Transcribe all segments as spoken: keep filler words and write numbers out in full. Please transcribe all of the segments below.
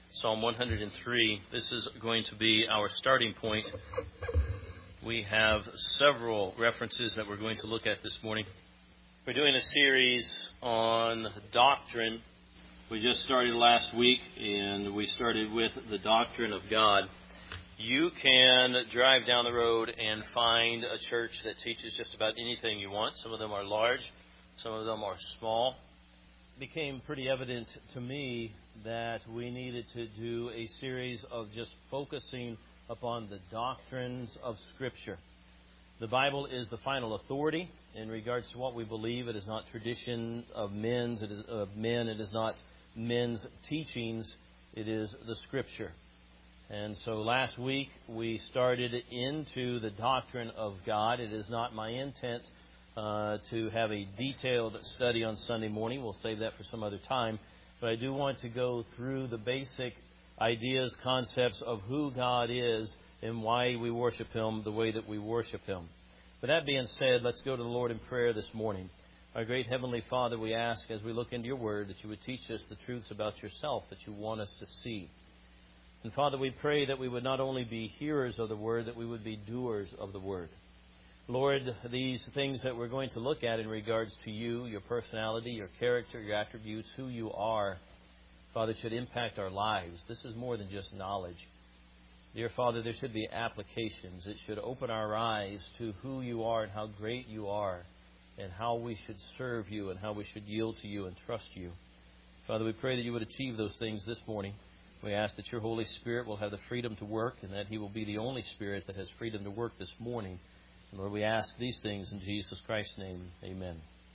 Psalm one hundred three. This is going to be our starting point. We have several references that we're going to look at this morning. We're doing a series on doctrine. We just started last week, and we started with the doctrine of God. You can drive down the road and find a church that teaches just about anything you want. Some of them are large, some of them are small. It became pretty evident to me that we needed to do a series of just focusing upon the doctrines of Scripture. The Bible is the final authority in regards to what we believe. It is not tradition of men's, it is of men. It is not men's teachings. It is the Scripture. And so last week we started into the doctrine of God. It is not my intent uh, to have a detailed study on Sunday morning. We'll save that for some other time. But I do want to go through the basic ideas, concepts of who God is and why we worship Him the way that we worship Him. With that being said, let's go to the Lord in prayer this morning. Our great Heavenly Father, we ask as we look into Your Word that You would teach us the truths about Yourself that You want us to see. And Father, we pray that we would not only be hearers of the Word, that we would be doers of the Word. Lord, these things that we're going to look at in regards to You, Your personality, Your character, Your attributes, who You are, Father, should impact our lives. This is more than just knowledge. Dear Father, there should be applications. It should open our eyes to who You are and how great You are and how we should serve You and how we should yield to You and trust You. Father, we pray that You would achieve those things this morning. We ask that Your Holy Spirit will have the freedom to work and that He will be the only Spirit that has freedom to work this morning. And Lord, we ask these things in Jesus Christ's name. Amen.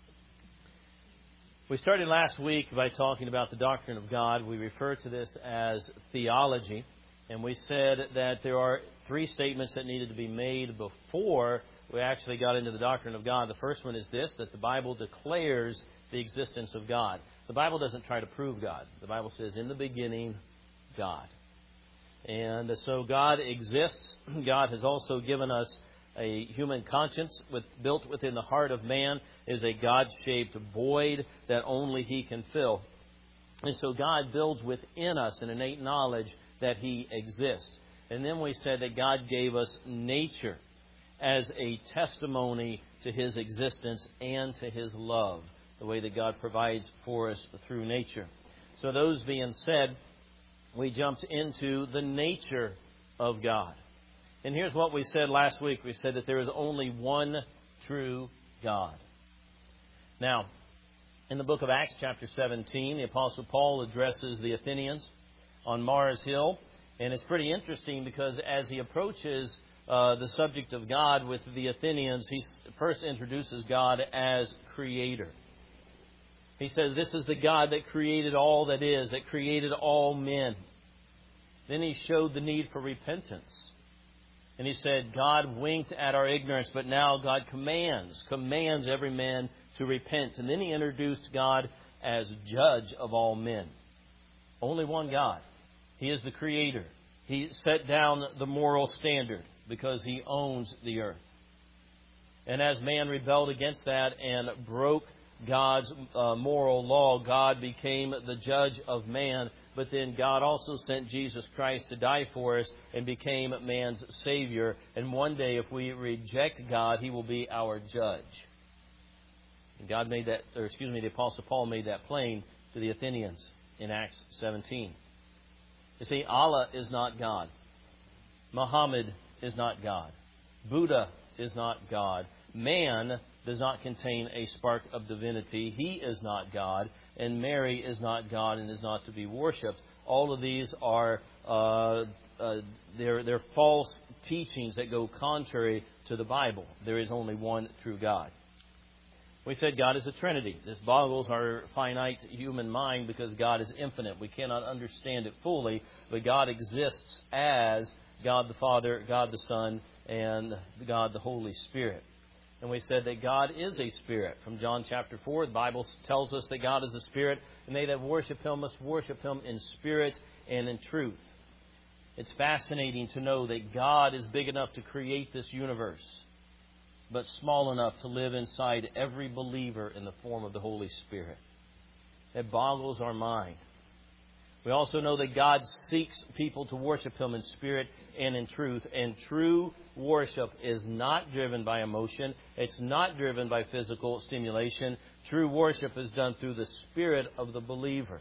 We started last week by talking about the doctrine of God. We refer to this as theology. And we said that there are three statements that needed to be made before we actually got into the doctrine of God. The first one is this, that the Bible declares the existence of God. The Bible doesn't try to prove God. The Bible says, in the beginning, God. And so God exists. God has also given us a human conscience with, built within the heart of man is a God-shaped void that only He can fill. And so God builds within us an innate knowledge that He exists. And then we said that God gave us nature as a testimony to His existence and to His love, the way that God provides for us through nature. So those being said, we jumped into the nature of God. And here's what we said last week. We said that there is only one true God. Now, in the book of Acts chapter seventeen, the Apostle Paul addresses the Athenians on Mars Hill. And it's pretty interesting because as he approaches uh, the subject of God with the Athenians, he first introduces God as Creator. He says, this is the God that created all that is, that created all men. Then he showed the need for repentance. And he said, God winked at our ignorance, but now God commands, commands every man to repent. And then he introduced God as judge of all men. Only one God. He is the Creator. He set down the moral standard because He owns the earth. And as man rebelled against that and broke God's uh, moral law, God became the judge of man. But then God also sent Jesus Christ to die for us and became man's Savior. And one day, if we reject God, He will be our judge. And God made that, or excuse me, the Apostle Paul made that plain to the Athenians in Acts seventeen. You see, Allah is not God. Muhammad is not God. Buddha is not God. Man does not contain a spark of divinity. He is not God. And Mary is not God and is not to be worshipped. All of these are uh, uh, they're, they're false teachings that go contrary to the Bible. There is only one true God. We said God is a Trinity. This boggles our finite human mind because God is infinite. We cannot understand it fully, but God exists as God the Father, God the Son, and God the Holy Spirit. And we said that God is a spirit. From John chapter four, the Bible tells us that God is a spirit, and they that worship Him must worship Him in spirit and in truth. It's fascinating to know that God is big enough to create this universe, but small enough to live inside every believer in the form of the Holy Spirit. It boggles our mind. We also know that God seeks people to worship Him in spirit and in truth. And true worship is not driven by emotion. It's not driven by physical stimulation. True worship is done through the spirit of the believer.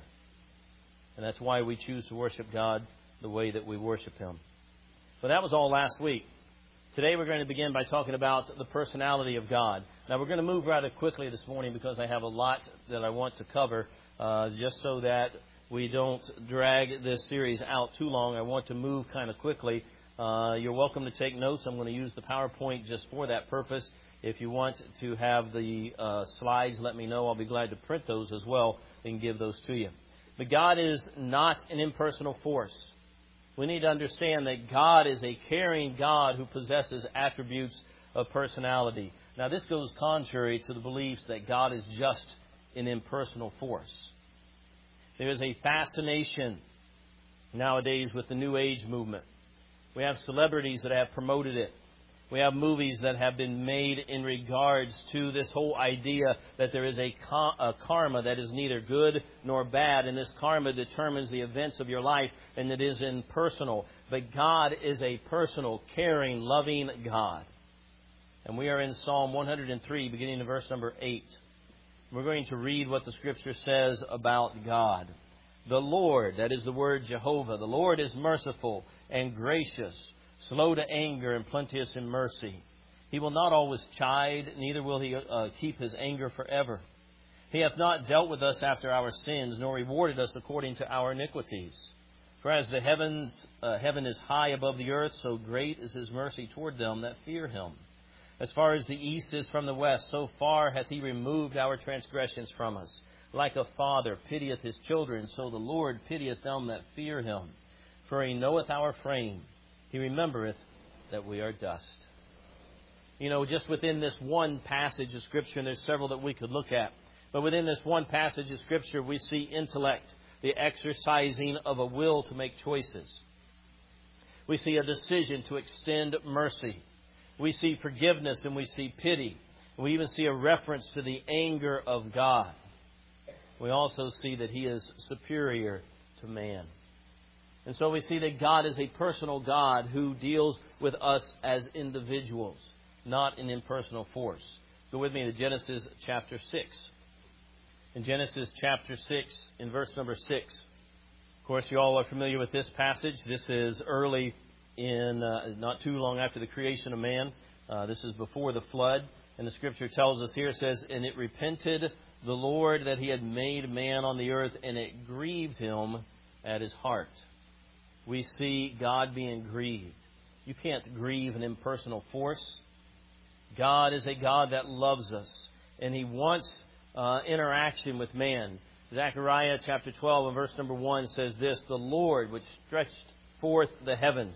And that's why we choose to worship God the way that we worship Him. But that was all last week. Today we're going to begin by talking about the personality of God. Now we're going to move rather quickly this morning because I have a lot that I want to cover, uh, just so that we don't drag this series out too long. I want to move kind of quickly. Uh, you're welcome to take notes. I'm going to use the PowerPoint just for that purpose. If you want to have the uh, slides, let me know. I'll be glad to print those as well and give those to you. But God is not an impersonal force. We need to understand that God is a caring God who possesses attributes of personality. Now, this goes contrary to the beliefs that God is just an impersonal force. There is a fascination nowadays with the New Age movement. We have celebrities that have promoted it. We have movies that have been made in regards to this whole idea that there is a, a karma that is neither good nor bad, and this karma determines the events of your life, and it is impersonal. But God is a personal, caring, loving God. And we are in Psalm one hundred three, beginning in verse number eight. We're going to read what the Scripture says about God. The Lord, that is the word Jehovah, the Lord is merciful and gracious, slow to anger and plenteous in mercy. He will not always chide, neither will He uh, keep His anger forever. He hath not dealt with us after our sins, nor rewarded us according to our iniquities. For as the heavens, uh, heaven is high above the earth, so great is His mercy toward them that fear Him. As far as the east is from the west, so far hath He removed our transgressions from us. Like a father pitieth his children, so the Lord pitieth them that fear Him. For He knoweth our frame. He remembereth that we are dust. You know, just within this one passage of Scripture, and there's several that we could look at, but within this one passage of Scripture, we see intellect, the exercising of a will to make choices. We see a decision to extend mercy. We see forgiveness and we see pity. We even see a reference to the anger of God. We also see that He is superior to man. And so we see that God is a personal God who deals with us as individuals, not an impersonal force. Go with me to Genesis chapter six. In Genesis chapter six, in verse number six. Of course, you all are familiar with this passage. This is early in, uh, not too long after the creation of man. Uh, this is before the flood. And the Scripture tells us here, it says, And it repented the Lord that He had made man on the earth, and it grieved Him at His heart. We see God being grieved. You can't grieve an impersonal force. God is a God that loves us, and He wants uh, interaction with man. Zechariah chapter twelve and verse number one says this, The Lord which stretched forth the heavens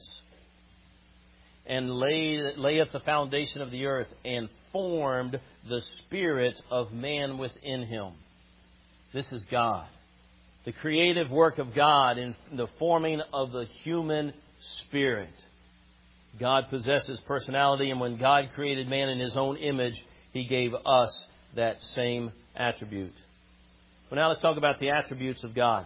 and laid, layeth the foundation of the earth, and formed the spirit of man within him. This is God. The creative work of God in the forming of the human spirit. God possesses personality, and when God created man in His own image, He gave us that same attribute. Well, now let's talk about the attributes of God.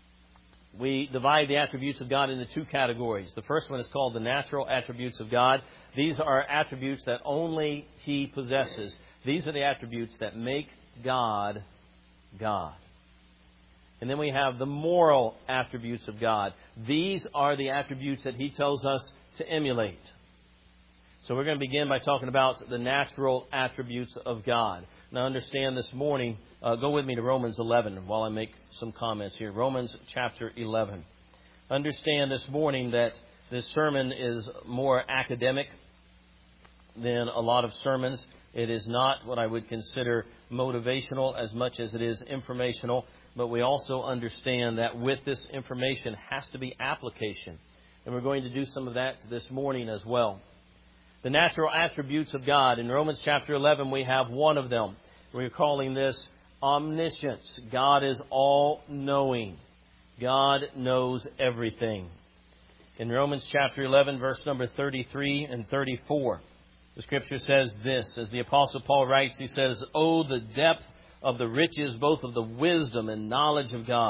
We divide the attributes of God into two categories. The first one is called the natural attributes of God. These are attributes that only He possesses. These are the attributes that make God, God. And then we have the moral attributes of God. These are the attributes that He tells us to emulate. So we're going to begin by talking about the natural attributes of God. Now understand this morning, uh, go with me to Romans eleven while I make some comments here. Romans chapter eleven. Understand this morning that this sermon is more academic than a lot of sermons. It is not what I would consider motivational as much as it is informational. But we also understand that with this information has to be application. And we're going to do some of that this morning as well. The natural attributes of God. In Romans chapter eleven, we have one of them. We're calling this omniscience. God is all-knowing. God knows everything. In Romans chapter eleven, verse number thirty-three and thirty-four, the Scripture says this. As the Apostle Paul writes, he says, Oh, the depth of the riches, both of the wisdom and knowledge of God.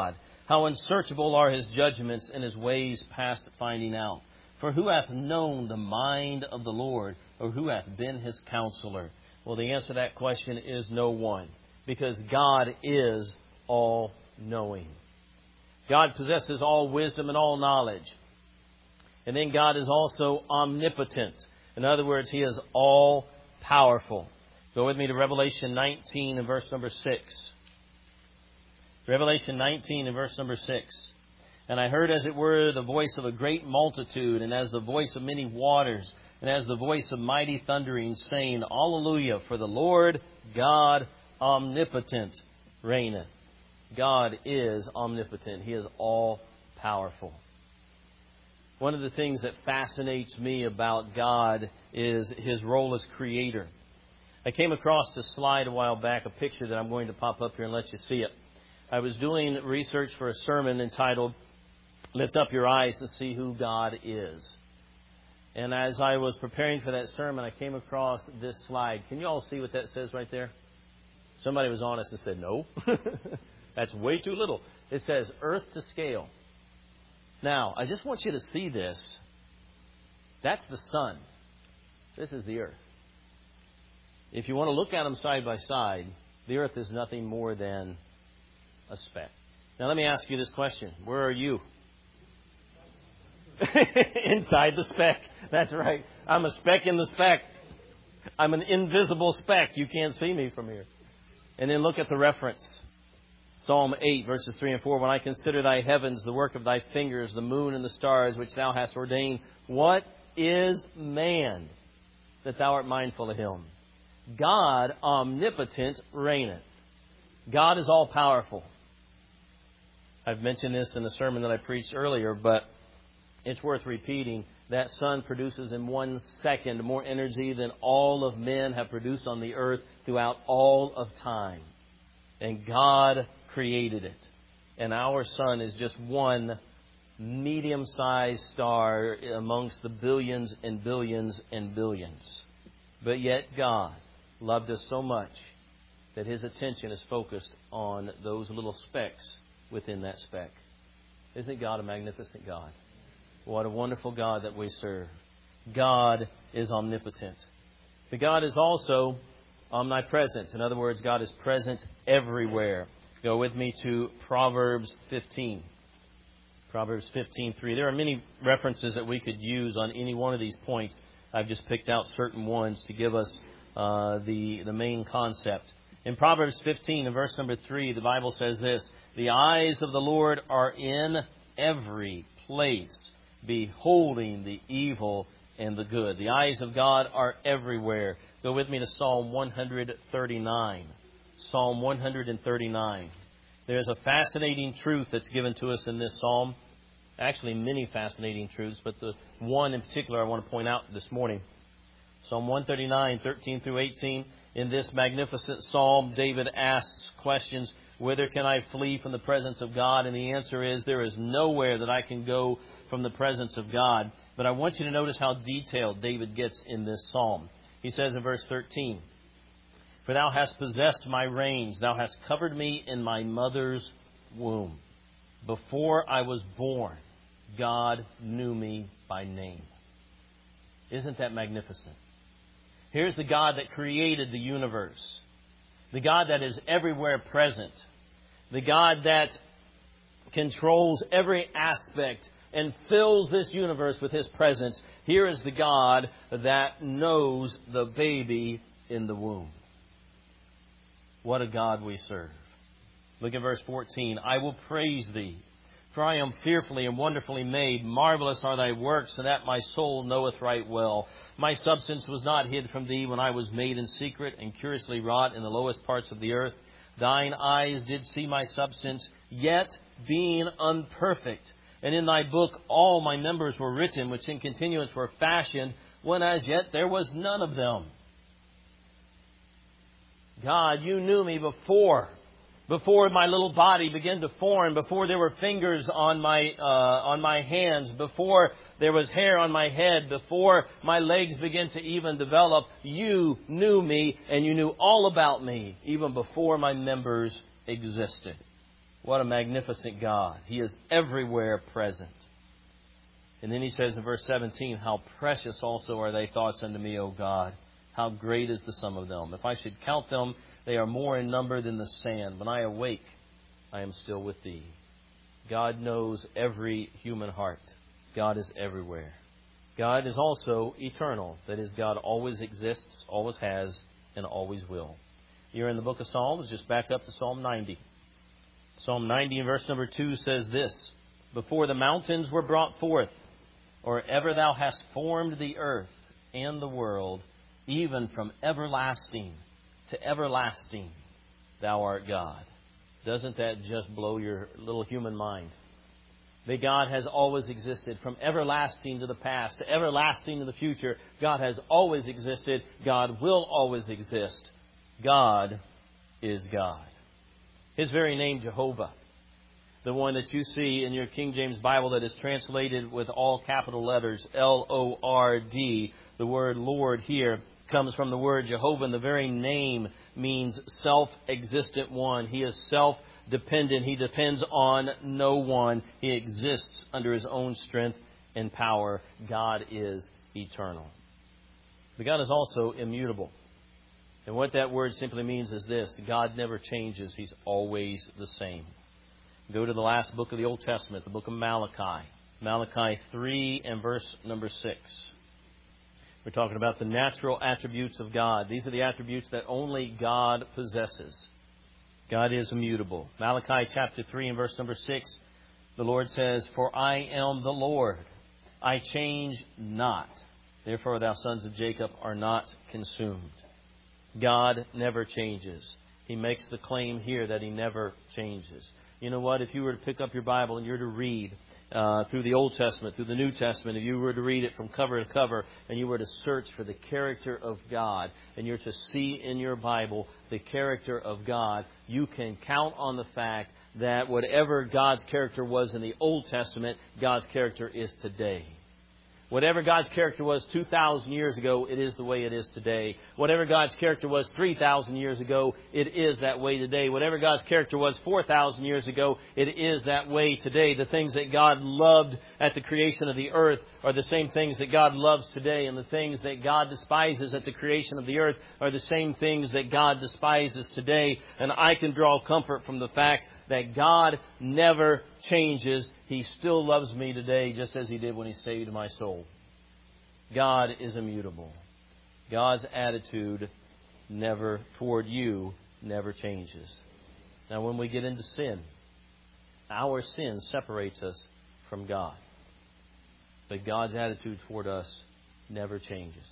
How unsearchable are His judgments and His ways past finding out. For who hath known the mind of the Lord, or who hath been His counselor? Well, the answer to that question is no one, because God is all-knowing. God possesses all wisdom and all knowledge. And then God is also omnipotent. In other words, He is all-powerful. Go with me to Revelation nineteen and verse number six. Revelation nineteen and verse number six. And I heard as it were the voice of a great multitude, and as the voice of many waters, and as the voice of mighty thundering, saying, Alleluia, for the Lord God omnipotent reigneth. God is omnipotent. He is all-powerful. One of the things that fascinates me about God is His role as creator. I came across this slide a while back, a picture that I'm going to pop up here and let you see it. I was doing research for a sermon entitled, Lift Up Your Eyes to See Who God Is. And as I was preparing for that sermon, I came across this slide. Can you all see what that says right there? Somebody was honest and said, no. That's way too little. It says earth to scale. Now, I just want you to see this. That's the sun. This is the earth. If you want to look at them side by side, the earth is nothing more than a speck. Now, let me ask you this question. Where are you? Inside the speck. That's right. I'm a speck in the speck. I'm an invisible speck. You can't see me from here. And then look at the reference. Psalm eight, verses three and four. When I consider thy heavens, the work of thy fingers, the moon and the stars, which thou hast ordained, what is man that thou art mindful of him? God, omnipotent, reigneth. God is all-powerful. I've mentioned this in the sermon that I preached earlier, but it's worth repeating. That sun produces in one second more energy than all of men have produced on the earth throughout all of time. And God created it. And our sun is just one medium-sized star amongst the billions and billions and billions. But yet God loved us so much that His attention is focused on those little specks within that speck. Isn't God a magnificent God? What a wonderful God that we serve. God is omnipotent. But God is also omnipresent. In other words, God is present everywhere. Go with me to Proverbs fifteen. Proverbs fifteen three. There are many references that we could use on any one of these points. I've just picked out certain ones to give us uh, the, the main concept. In Proverbs fifteen, in verse number three, the Bible says this, the eyes of the Lord are in every place, beholding the evil and the good. The eyes of God are everywhere. Go with me to Psalm one thirty-nine. Psalm one thirty-nine. There's a fascinating truth that's given to us in this psalm. Actually, many fascinating truths, but the one in particular I want to point out this morning. Psalm one thirty-nine, thirteen through eighteen. In this magnificent psalm, David asks questions, whither can I flee from the presence of God? And the answer is, there is nowhere that I can go from the presence of God. But I want you to notice how detailed David gets in this psalm. He says in verse thirteen, for thou hast possessed my reins, thou hast covered me in my mother's womb. Before I was born, God knew me by name. Isn't that magnificent? Here's the God that created the universe. The God that is everywhere present. The God that controls every aspect and fills this universe with His presence. Here is the God that knows the baby in the womb. What a God we serve. Look at verse fourteen. I will praise Thee, for I am fearfully and wonderfully made. Marvelous are Thy works, and that my soul knoweth right well. My substance was not hid from Thee when I was made in secret and curiously wrought in the lowest parts of the earth. Thine eyes did see my substance, yet being unperfect. And in Thy book all my members were written, which in continuance were fashioned, when as yet there was none of them. God, You knew me before. Before my little body began to form, before there were fingers on my uh, on my hands, before there was hair on my head, before my legs began to even develop, You knew me and You knew all about me, even before my members existed. What a magnificent God. He is everywhere present. And then he says in verse seventeen, how precious also are thy thoughts unto me, O God. How great is the sum of them. If I should count them, they are more in number than the sand. When I awake, I am still with thee. God knows every human heart. God is everywhere. God is also eternal. That is, God always exists, always has, and always will. You're in the book of Psalms. Just back up to Psalm ninety. Psalm ninety in verse number two says this, before the mountains were brought forth, or ever thou hast formed the earth and the world, even from everlasting to everlasting, thou art God. Doesn't that just blow your little human mind? That God has always existed from everlasting to the past, to everlasting to the future. God has always existed. God will always exist. God is God. His very name, Jehovah, the one that you see in your King James Bible that is translated with all capital letters, L O R D. The word Lord here comes from the word Jehovah, and the very name means self-existent one. He is self-dependent. He depends on no one. He exists under His own strength and power. God is eternal. But God is also immutable. And what that word simply means is this: God never changes. He's always the same. Go to the last book of the Old Testament, the book of Malachi. Malachi three and verse number six. We're talking about the natural attributes of God. These are the attributes that only God possesses. God is immutable. Malachi chapter three and verse number six, the Lord says, for I am the Lord. I change not. Therefore thou sons of Jacob are not consumed. God never changes. He makes the claim here that He never changes. You know what? If you were to pick up your Bible and you were to read uh, through the Old Testament, through the New Testament, if you were to read it from cover to cover, and you were to search for the character of God, and you're to see in your Bible the character of God, you can count on the fact that whatever God's character was in the Old Testament, God's character is today. Whatever God's character was two thousand years ago, it is the way it is today. Whatever God's character was three thousand years ago, it is that way today. Whatever God's character was four thousand years ago, it is that way today. The things that God loved at the creation of the earth are the same things that God loves today. And the things that God despises at the creation of the earth are the same things that God despises today. And I can draw comfort from the fact that God never changes. He still loves me today just as He did when He saved my soul. God is immutable. God's attitude never toward you never changes. Now, when we get into sin, our sin separates us from God. But God's attitude toward us never changes.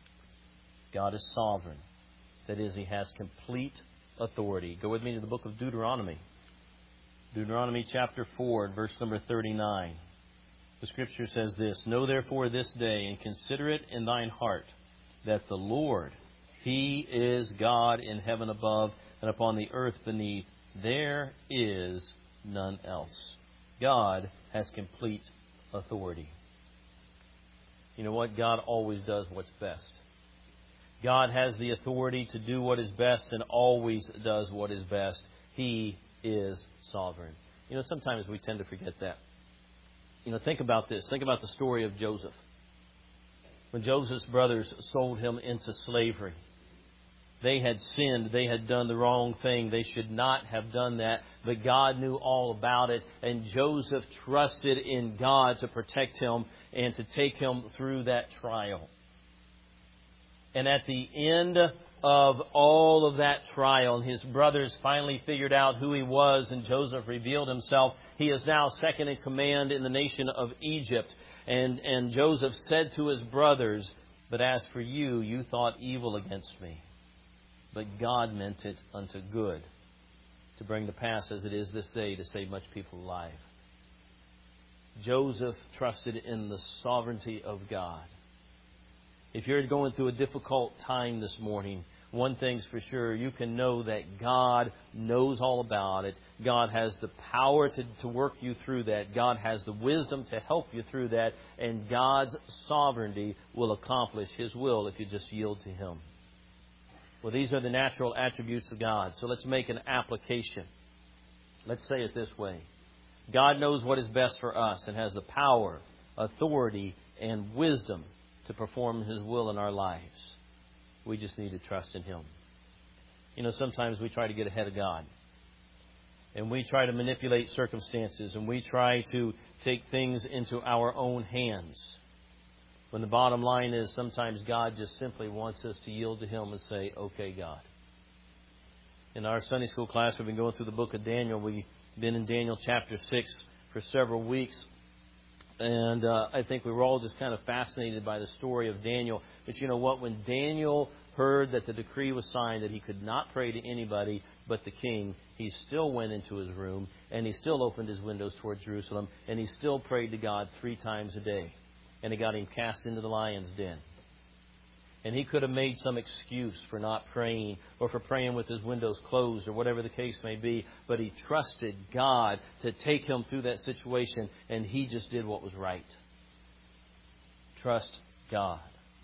God is sovereign. That is, He has complete authority. Go with me to the book of Deuteronomy. Deuteronomy chapter four, verse number thirty-nine. The Scripture says this, know therefore this day, and consider it in thine heart, that the Lord, He is God in heaven above, and upon the earth beneath. There is none else. God has complete authority. You know what? God always does what's best. God has the authority to do what is best and always does what is best. He is sovereign. You know, sometimes we tend to forget that. You know, think about this. Think about the story of Joseph. When Joseph's brothers sold him into slavery, they had sinned. They had done the wrong thing. They should not have done that. But God knew all about it. And Joseph trusted in God to protect him and to take him through that trial. And at the end of all of that trial, his brothers finally figured out who he was, and Joseph revealed himself. He is now second in command in the nation of Egypt. And, and Joseph said to his brothers, but as for you, you thought evil against me. But God meant it unto good, to bring to pass as it is this day, to save much people alive. Joseph trusted in the sovereignty of God. If you're going through a difficult time this morning, one thing's for sure, you can know that God knows all about it. God has the power to, to work you through that. God has the wisdom to help you through that. And God's sovereignty will accomplish His will if you just yield to Him. Well, these are the natural attributes of God. So let's make an application. Let's say it this way. God knows what is best for us and has the power, authority, and wisdom to perform His will in our lives. We just need to trust in Him. You know, sometimes we try to get ahead of God. And we try to manipulate circumstances. And we try to take things into our own hands. When the bottom line is sometimes God just simply wants us to yield to Him and say, okay, God. In our Sunday school class, we've been going through the book of Daniel. We've been in Daniel chapter six for several weeks. And uh, I think we were all just kind of fascinated by the story of Daniel. But you know what? When Daniel heard that the decree was signed that he could not pray to anybody but the king, he still went into his room and he still opened his windows toward Jerusalem and he still prayed to God three times a day. And it got him cast into the lion's den. And he could have made some excuse for not praying or for praying with his windows closed or whatever the case may be. But he trusted God to take him through that situation, and he just did what was right. Trust God.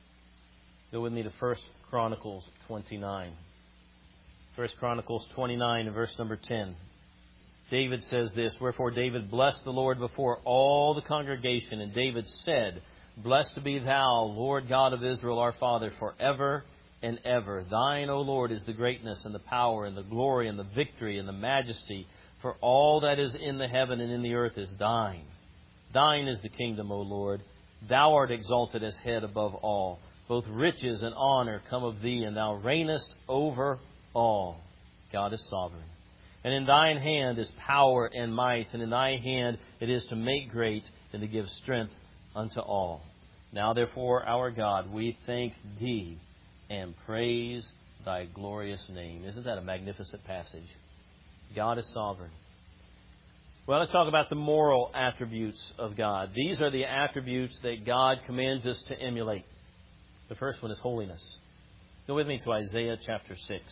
Go with me to First Chronicles twenty-nine. First Chronicles twenty-nine and verse number ten. David says this, "Wherefore David blessed the Lord before all the congregation, and David said, Blessed be Thou, Lord God of Israel, our Father, forever and ever. Thine, O Lord, is the greatness and the power and the glory and the victory and the majesty. For all that is in the heaven and in the earth is Thine. Thine is the kingdom, O Lord. Thou art exalted as head above all. Both riches and honor come of Thee, and Thou reignest over all." God is sovereign. "And in Thine hand is power and might, and in Thy hand it is to make great and to give strength unto all. Now therefore, our God, we thank Thee and praise Thy glorious name." Isn't that a magnificent passage? God is sovereign. Well, let's talk about the moral attributes of God. These are the attributes that God commands us to emulate. The first one is holiness. Go with me to Isaiah chapter six.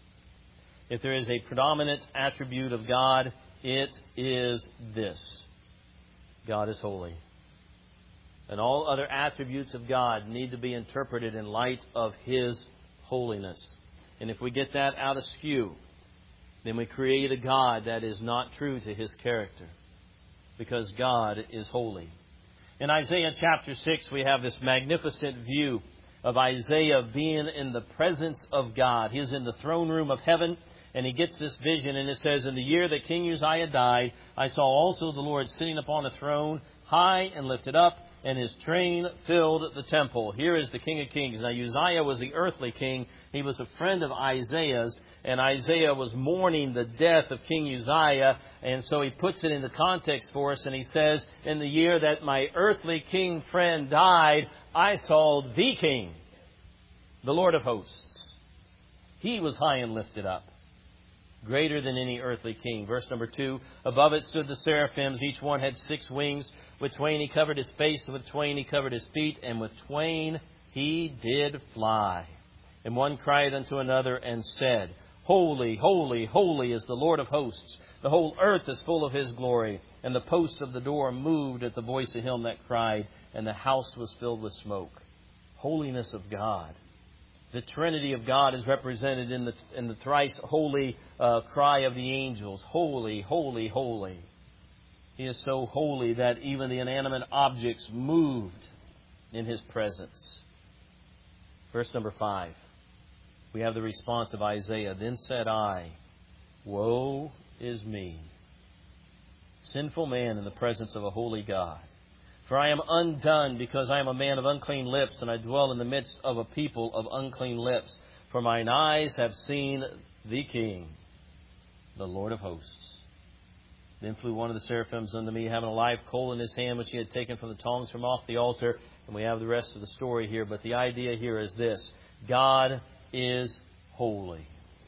If there is a predominant attribute of God, it is this: God is holy. And all other attributes of God need to be interpreted in light of His holiness. And if we get that out askew, then we create a God that is not true to His character, because God is holy. In Isaiah chapter six, we have this magnificent view of Isaiah being in the presence of God. He's in the throne room of heaven, and he gets this vision, and it says, "In the year that King Uzziah died, I saw also the Lord sitting upon a throne, high and lifted up, and His train filled the temple." Here is the King of Kings. Now, Uzziah was the earthly king. He was a friend of Isaiah's, and Isaiah was mourning the death of King Uzziah, and so he puts it into context for us, and he says, "In the year that my earthly king friend died, I saw the King, the Lord of hosts. He was high and lifted up, greater than any earthly king." Verse number two, "Above it stood the seraphims. Each one had six wings. With twain he covered his face, and with twain he covered his feet, and with twain he did fly. And one cried unto another and said, Holy, holy, holy is the Lord of hosts. The whole earth is full of His glory. And the posts of the door moved at the voice of him that cried, and the house was filled with smoke." Holiness of God. The Trinity of God is represented in the in the thrice holy uh, cry of the angels. Holy, holy, holy. He is so holy that even the inanimate objects moved in His presence. Verse number five. We have the response of Isaiah. "Then said I, Woe is me, sinful man in the presence of a holy God. For I am undone, because I am a man of unclean lips, and I dwell in the midst of a people of unclean lips. For mine eyes have seen the King, the Lord of hosts. Then flew one of the seraphims unto me, having a live coal in his hand, which he had taken from the tongs from off the altar." And we have the rest of the story here. But the idea here is this: God is holy.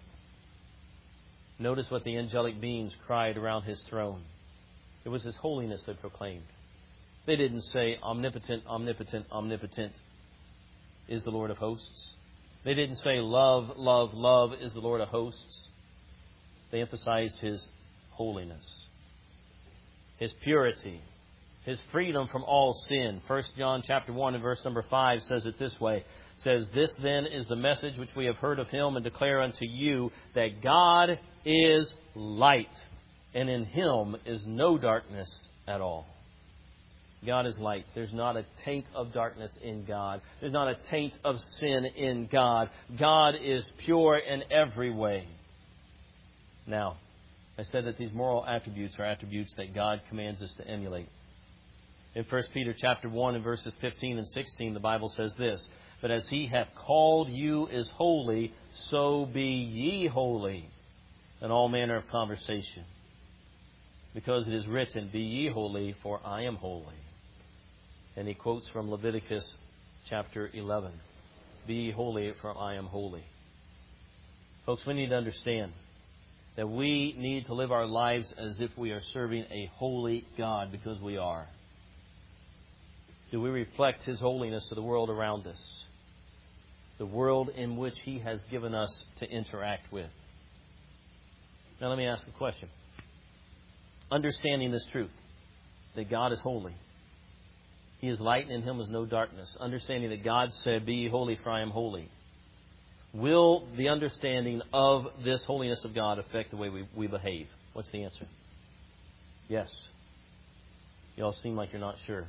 Notice what the angelic beings cried around His throne. It was His holiness they proclaimed. They didn't say, "Omnipotent, omnipotent, omnipotent is the Lord of hosts." They didn't say, "Love, love, love is the Lord of hosts." They emphasized His holiness, His purity, His freedom from all sin. First John chapter one and verse number five says it this way. It says, "This then is the message which we have heard of Him, and declare unto you, that God is light, and in Him is no darkness at all. God is light. There's not a taint of darkness in God. There's not a taint of sin in God. God is pure in every way. Now, I said that these moral attributes are attributes that God commands us to emulate. In First Peter chapter one and verses fifteen and sixteen, the Bible says this, "But as He hath called you is holy, so be ye holy in all manner of conversation. Because it is written, Be ye holy, for I am holy." And he quotes from Leviticus chapter eleven. "Be ye holy, for I am holy." Folks, we need to understand that we need to live our lives as if we are serving a holy God, because we are. Do we reflect His holiness to the world around us? The world in which He has given us to interact with. Now let me ask a question. Understanding this truth, that God is holy. He is light, and in Him is no darkness. Understanding that God said, "Be ye holy, for I am holy." Will the understanding of this holiness of God affect the way we, we behave? What's the answer? Yes. You all seem like you're not sure.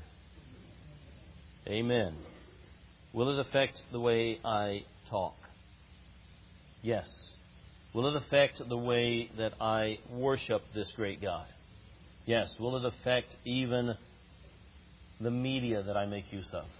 Amen. Will it affect the way I talk? Yes. Will it affect the way that I worship this great God? Yes. Will it affect even the media that I make use of?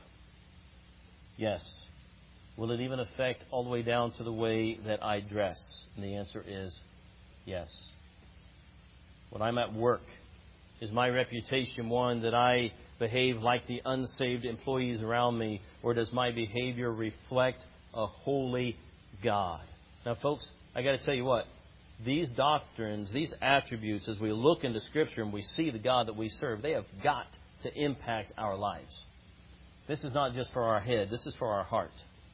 Yes. Will it even affect all the way down to the way that I dress? And the answer is yes. When I'm at work, is my reputation one that I behave like the unsaved employees around me, or does my behavior reflect a holy God? Now, folks, I got to tell you what, these doctrines, these attributes, as we look into Scripture and we see the God that we serve, they have got to impact our lives. This is not just for our head, this is for our heart.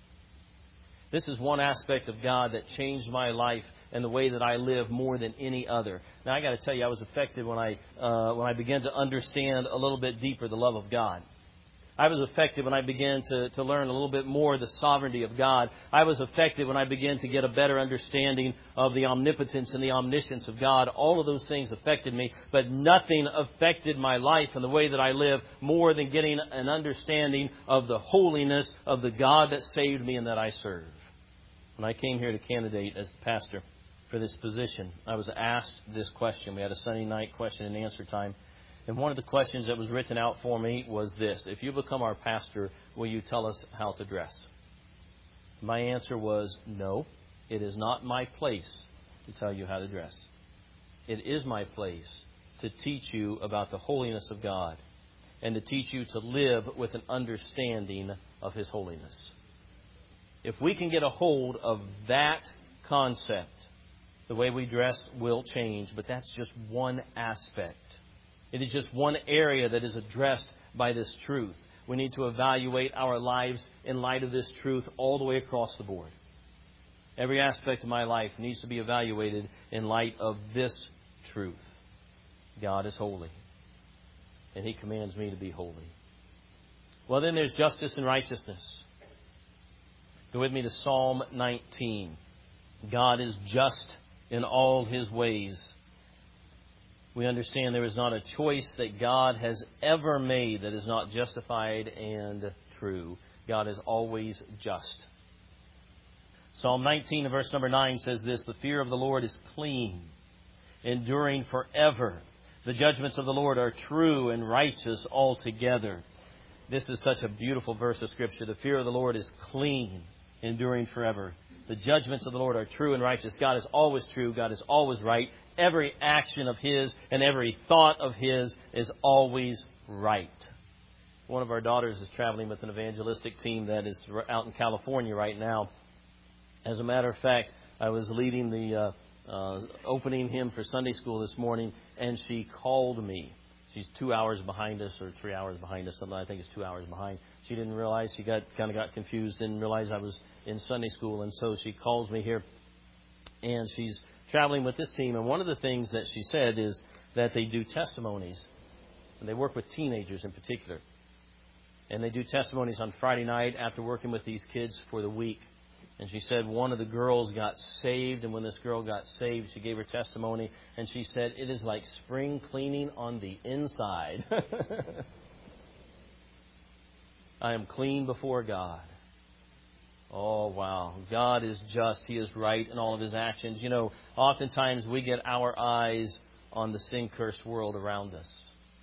This is one aspect of God that changed my life and the way that I live more than any other. Now, I got to tell you, I was affected when I uh, when I began to understand a little bit deeper the love of God. I was affected when I began to, to learn a little bit more the sovereignty of God. I was affected when I began to get a better understanding of the omnipotence and the omniscience of God. All of those things affected me, but nothing affected my life and the way that I live more than getting an understanding of the holiness of the God that saved me and that I serve. When I came here to candidate as pastor for this position, I was asked this question. We had a Sunday night question and answer time. And one of the questions that was written out for me was this: if you become our pastor, will you tell us how to dress? My answer was, no, it is not my place to tell you how to dress. It is my place to teach you about the holiness of God and to teach you to live with an understanding of His holiness. If we can get a hold of that concept, the way we dress will change, but that's just one aspect. It is just one area that is addressed by this truth. We need to evaluate our lives in light of this truth all the way across the board. Every aspect of my life needs to be evaluated in light of this truth. God is holy, and He commands me to be holy. Well, then there's justice and righteousness. Go with me to Psalm nineteen. God is just in all His ways. We understand there is not a choice that God has ever made that is not justified and true. God is always just. Psalm nineteen, verse number nine says this: "The fear of the Lord is clean, enduring forever. The judgments of the Lord are true and righteous altogether." This is such a beautiful verse of Scripture. The fear of the Lord is clean, enduring forever. The judgments of the Lord are true and righteous. God is always true. God is always right. Every action of His and every thought of His is always right. One of our daughters is traveling with an evangelistic team that is out in California right now. As a matter of fact, I was leading the uh, uh, opening hymn for Sunday school this morning, and she called me. She's two hours behind us, or three hours behind us. Something I think it's two hours behind. She didn't realize. She got kind of got confused. Didn't realize I was in Sunday school, and so she calls me here, and she's traveling with this team. And one of the things that she said is that they do testimonies, and they work with teenagers in particular. And they do testimonies on Friday night after working with these kids for the week. And she said one of the girls got saved, and when this girl got saved, she gave her testimony, and she said, it is like spring cleaning on the inside. I am clean before God. Oh, wow. God is just. He is right in all of His actions. You know, oftentimes we get our eyes on the sin-cursed world around us.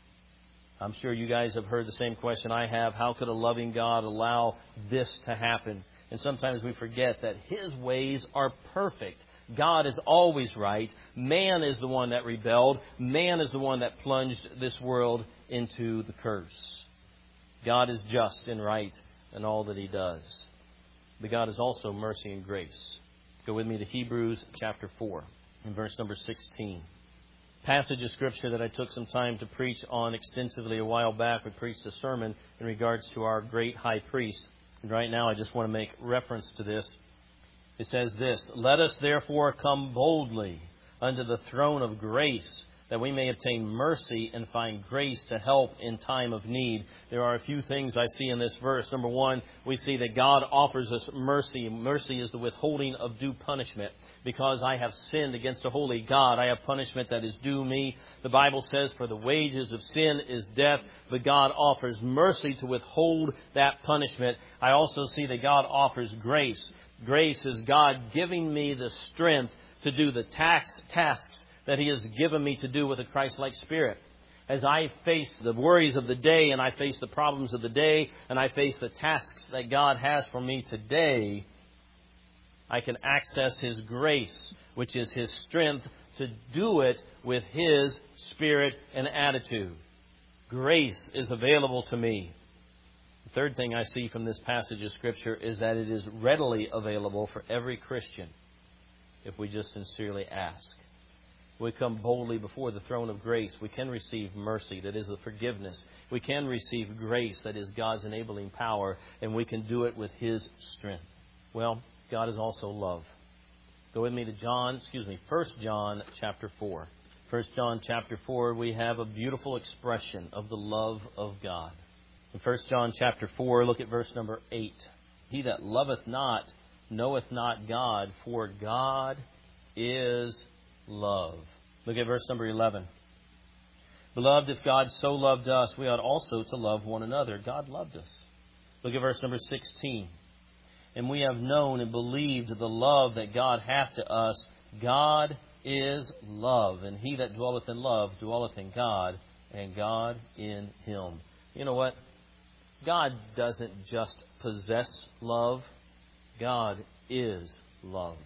I'm sure you guys have heard the same question I have. How could a loving God allow this to happen? And sometimes we forget that His ways are perfect. God is always right. Man is the one that rebelled. Man is the one that plunged this world into the curse. God is just and right in all that He does. But God is also mercy and grace. Go with me to Hebrews chapter four, in verse number sixteen. Passage of Scripture that I took some time to preach on extensively a while back. We preached a sermon in regards to our great high priest. And right now I just want to make reference to this. It says this, let us therefore come boldly unto the throne of grace, that we may obtain mercy and find grace to help in time of need. There are a few things I see in this verse. Number one, we see that God offers us mercy. Mercy is the withholding of due punishment. Because I have sinned against a holy God, I have punishment that is due me. The Bible says, for the wages of sin is death, but God offers mercy to withhold that punishment. I also see that God offers grace. Grace is God giving me the strength to do the tax, tasks that He has given me to do with a Christ-like spirit. As I face the worries of the day, and I face the problems of the day, and I face the tasks that God has for me today, I can access His grace, which is His strength to do it with His spirit and attitude. Grace is available to me. The third thing I see from this passage of Scripture is that it is readily available for every Christian if we just sincerely ask. We come boldly before the throne of grace. We can receive mercy, that is the forgiveness. We can receive grace, that is God's enabling power, and we can do it with His strength. Well, God is also love. Go with me to John, excuse me, First John chapter four. First John chapter four, we have a beautiful expression of the love of God. In First John chapter four, look at verse number eight. He that loveth not knoweth not God, for God is love. Look at verse number eleven. Beloved, if God so loved us, we ought also to love one another. God loved us. Look at verse number sixteen. And we have known and believed the love that God hath to us. God is love, and he that dwelleth in love dwelleth in God, and God in him. You know what? God doesn't just possess love. God is love.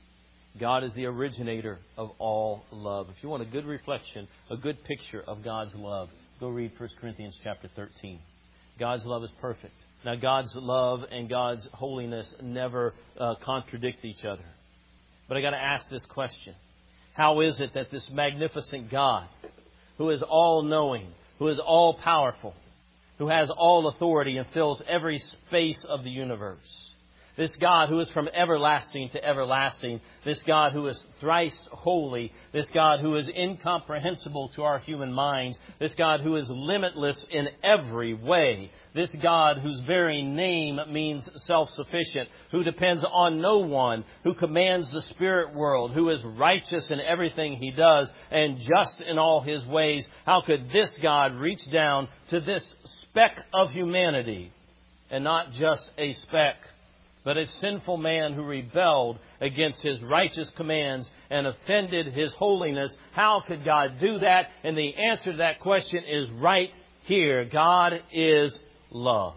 God is the originator of all love. If you want a good reflection, a good picture of God's love, go read First Corinthians chapter thirteen. God's love is perfect. Now, God's love and God's holiness never uh, contradict each other. But I got to ask this question. How is it that this magnificent God, who is all-knowing, who is all-powerful, who has all authority and fills every space of the universe, this God who is from everlasting to everlasting, this God who is thrice holy, this God who is incomprehensible to our human minds, this God who is limitless in every way, this God whose very name means self-sufficient, who depends on no one, who commands the spirit world, who is righteous in everything He does and just in all His ways. How could this God reach down to this speck of humanity, and not just a speck, but a sinful man who rebelled against His righteous commands and offended His holiness? How could God do that? And the answer to that question is right here. God is love.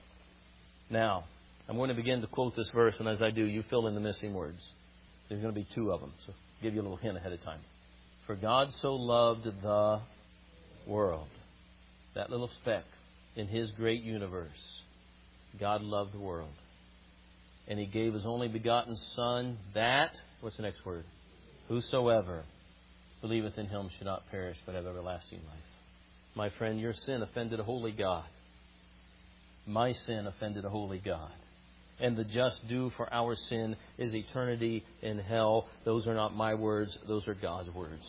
Now, I'm going to begin to quote this verse, and as I do, you fill in the missing words. There's going to be two of them, so I'll give you a little hint ahead of time. For God so loved the world, that little speck in His great universe. God loved the world. And He gave His only begotten Son, that, what's the next word? Whosoever believeth in Him should not perish, but have everlasting life. My friend, your sin offended a holy God. My sin offended a holy God. And the just due for our sin is eternity in hell. Those are not my words. Those are God's words.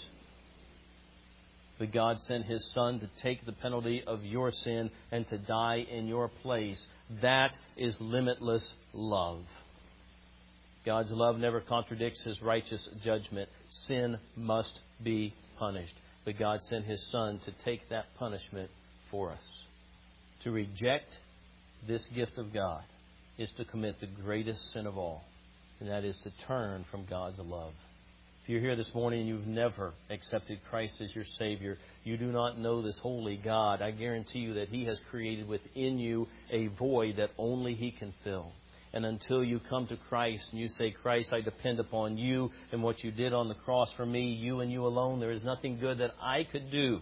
But God sent His Son to take the penalty of your sin and to die in your place. That is limitless love. God's love never contradicts His righteous judgment. Sin must be punished. But God sent His Son to take that punishment for us. To reject this gift of God is to commit the greatest sin of all, and that is to turn from God's love. If you're here this morning and you've never accepted Christ as your Savior, you do not know this holy God, I guarantee you that He has created within you a void that only He can fill. And until you come to Christ and you say, Christ, I depend upon You and what You did on the cross for me, You and You alone, there is nothing good that I could do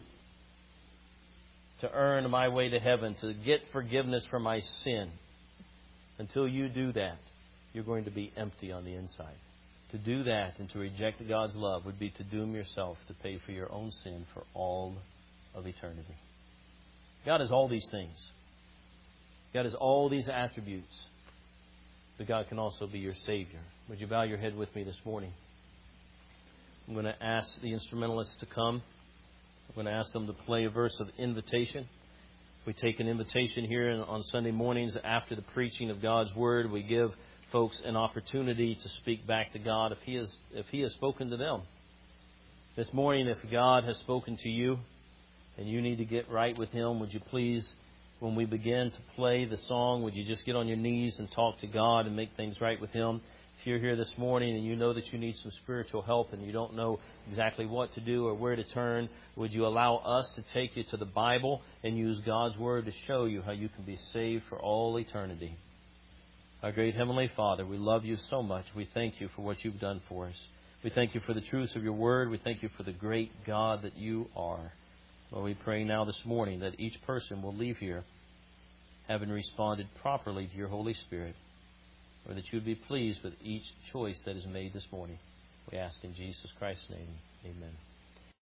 to earn my way to heaven, to get forgiveness for my sin. Until you do that, you're going to be empty on the inside. To do that and to reject God's love would be to doom yourself to pay for your own sin for all of eternity. God has all these things. God has all these attributes. But God can also be your Savior. Would you bow your head with me this morning? I'm going to ask the instrumentalists to come. I'm going to ask them to play a verse of invitation. We take an invitation here on Sunday mornings after the preaching of God's Word. We give folks an opportunity to speak back to God if He has, if He has spoken to them. This morning, if God has spoken to you and you need to get right with Him, would you please, when we begin to play the song, would you just get on your knees and talk to God and make things right with Him? If you're here this morning and you know that you need some spiritual help and you don't know exactly what to do or where to turn, would you allow us to take you to the Bible and use God's Word to show you how you can be saved for all eternity? Our great Heavenly Father, we love You so much. We thank You for what You've done for us. We thank You for the truths of Your Word. We thank You for the great God that You are. Lord, we pray now this morning that each person will leave here having responded properly to Your Holy Spirit, or that You would be pleased with each choice that is made this morning. We ask in Jesus Christ's name, amen.